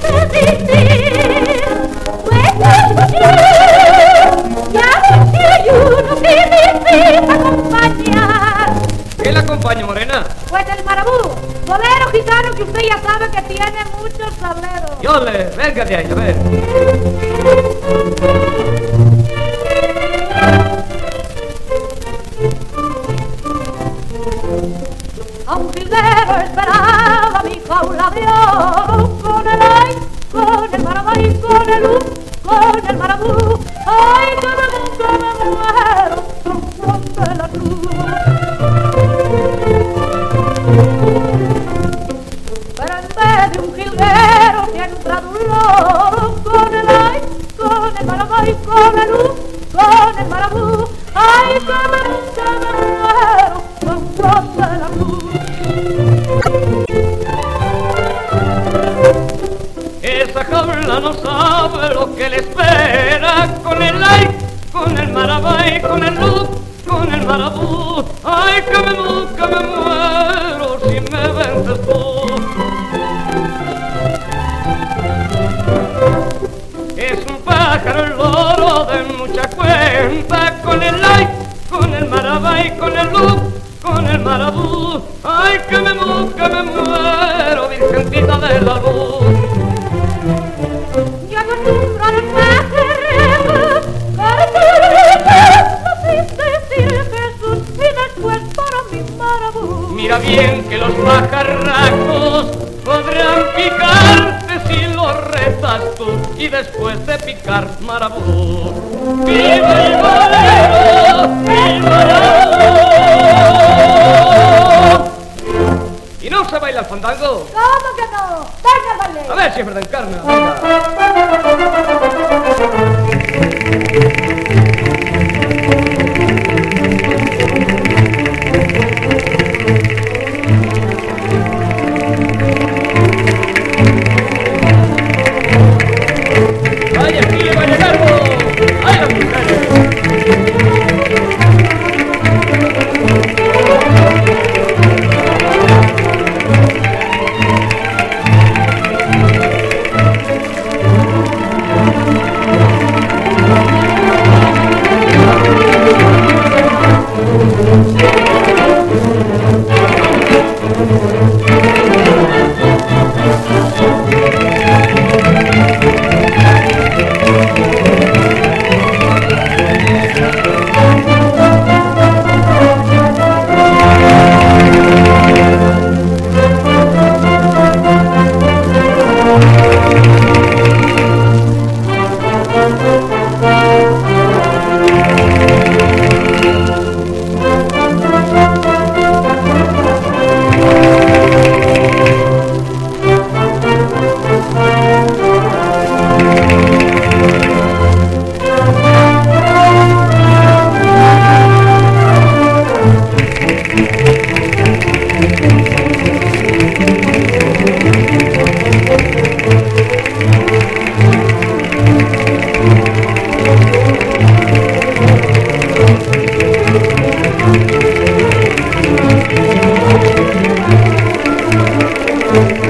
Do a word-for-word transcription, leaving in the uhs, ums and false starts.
resistir. Pues ya si hay uno que necesita acompañar. ¿Qué le acompaña, morena? Pues el marabú, bolero gitano que usted ya sabe que tiene muchos sableros. Yo le, venga de ahí, a ver. A un jilguero esperaba mi jaula de oro, con el ay, con el marabú y con el u, con el marabú. Ay, que me, que me muero, rompe la luz. Pero en vez de un jilguero se ha entrado un loro, con el ay, con el marabú y con el u, con el marabú. Ay, que me, que me muero, rompe la luz. Esa jaula no sabe lo que le espera, con el ay, con el marabá y con el luz, con el marabú. Ay, que me, mu- que me muero si me vences tú. Es un pájaro el loro de mucha cuenta, con el ay, con el marabá y con el luz, con el marabú. Ay, que me, mu- que me muero, virgencita de la luz. Yo acostumbro a los pájaros, caracolitos, sin decir Jesús, y después para mi marabú. Mira bien que los pajarracos podrán picarte si los rezas tú, y después de picar marabú. ¡Viva el bolero! ¡Viva el! ¿Y no se baila el fandango? ¿Cómo que no? ¡Venga, vale! A ver si es verdad, Encarna. Venga. Vaya aquí, vaya largo. ¡Ay, las mujeres! Thank you.